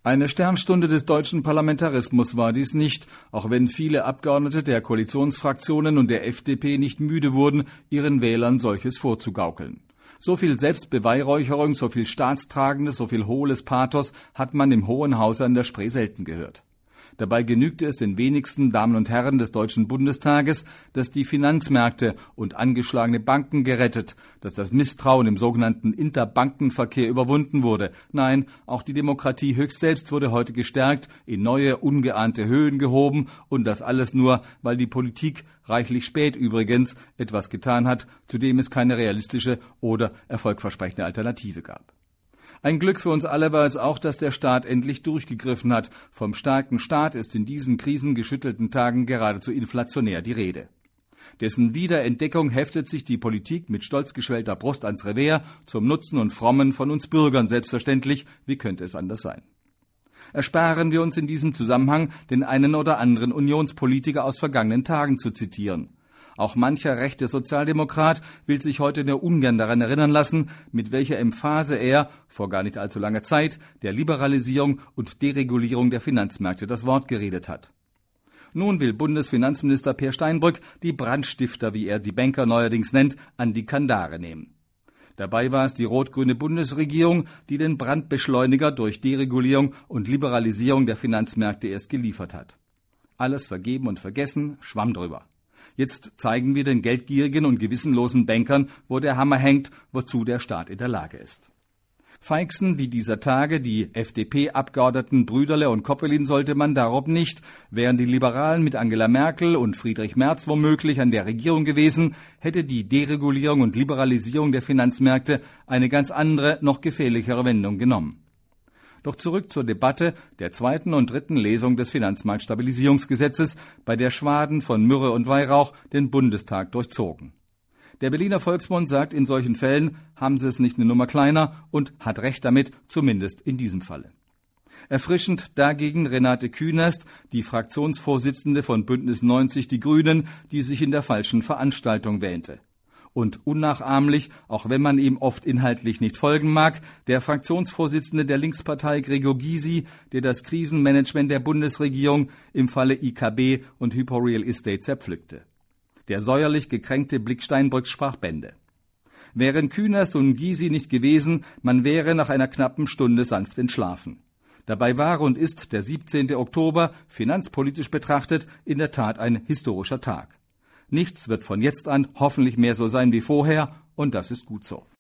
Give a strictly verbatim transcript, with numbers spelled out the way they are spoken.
Eine Sternstunde des deutschen Parlamentarismus war dies nicht, auch wenn viele Abgeordnete der Koalitionsfraktionen und der F D P nicht müde wurden, ihren Wählern solches vorzugaukeln. So viel Selbstbeweihräucherung, so viel Staatstragendes, so viel hohles Pathos hat man im Hohen Hause an der Spree selten gehört. Dabei genügte es den wenigsten Damen und Herren des Deutschen Bundestages, dass die Finanzmärkte und angeschlagene Banken gerettet, dass das Misstrauen im sogenannten Interbankenverkehr überwunden wurde. Nein, auch die Demokratie höchst selbst wurde heute gestärkt, in neue, ungeahnte Höhen gehoben, und das alles nur, weil die Politik, reichlich spät übrigens, etwas getan hat, zu dem es keine realistische oder erfolgversprechende Alternative gab. Ein Glück für uns alle war es auch, dass der Staat endlich durchgegriffen hat. Vom starken Staat ist in diesen krisengeschüttelten Tagen geradezu inflationär die Rede. Dessen Wiederentdeckung heftet sich die Politik mit stolz geschwellter Brust ans Revers, zum Nutzen und Frommen von uns Bürgern selbstverständlich. Wie könnte es anders sein? Ersparen wir uns in diesem Zusammenhang, den einen oder anderen Unionspolitiker aus vergangenen Tagen zu zitieren. Auch mancher rechte Sozialdemokrat will sich heute nur ungern daran erinnern lassen, mit welcher Emphase er, vor gar nicht allzu langer Zeit, der Liberalisierung und Deregulierung der Finanzmärkte das Wort geredet hat. Nun will Bundesfinanzminister Peer Steinbrück die Brandstifter, wie er die Banker neuerdings nennt, an die Kandare nehmen. Dabei war es die rot-grüne Bundesregierung, die den Brandbeschleuniger durch Deregulierung und Liberalisierung der Finanzmärkte erst geliefert hat. Alles vergeben und vergessen, Schwamm drüber. Jetzt zeigen wir den geldgierigen und gewissenlosen Bankern, wo der Hammer hängt, wozu der Staat in der Lage ist. Feixen wie dieser Tage die F D P-Abgeordneten Brüderle und Koppelin sollte man darob nicht. Wären die Liberalen mit Angela Merkel und Friedrich Merz womöglich an der Regierung gewesen, hätte die Deregulierung und Liberalisierung der Finanzmärkte eine ganz andere, noch gefährlichere Wendung genommen. Doch zurück zur Debatte der zweiten und dritten Lesung des Finanzmarktstabilisierungsgesetzes, bei der Schwaden von Myrrhe und Weihrauch den Bundestag durchzogen. Der Berliner Volksmund sagt, in solchen Fällen haben sie es nicht eine Nummer kleiner und hat recht damit, zumindest in diesem Falle. Erfrischend dagegen Renate Künast, die Fraktionsvorsitzende von Bündnis neunzig Die Grünen, die sich in der falschen Veranstaltung wähnte. Und unnachahmlich, auch wenn man ihm oft inhaltlich nicht folgen mag, der Fraktionsvorsitzende der Linkspartei Gregor Gysi, der das Krisenmanagement der Bundesregierung im Falle I K B und Hypo Real Estate zerpflückte. Der säuerlich gekränkte Blick Steinbrücks sprach Bände. Wären Künast und Gysi nicht gewesen, man wäre nach einer knappen Stunde sanft entschlafen. Dabei war und ist der siebzehnte Oktober, finanzpolitisch betrachtet, in der Tat ein historischer Tag. Nichts wird von jetzt an hoffentlich mehr so sein wie vorher, und das ist gut so.